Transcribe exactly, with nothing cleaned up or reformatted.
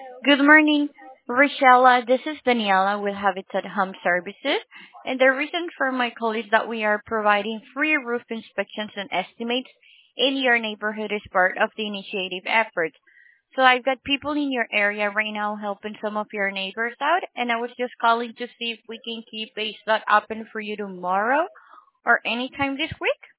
Good morning, Rochella. This is Daniela with Habitat Home Services. And the reason for my call is that we are providing free roof inspections and estimates in your neighborhood as part of the initiative effort. So I've got people in your area right now helping some of your neighbors out, and I was just calling to see if we can keep a slot open for you tomorrow or anytime this week.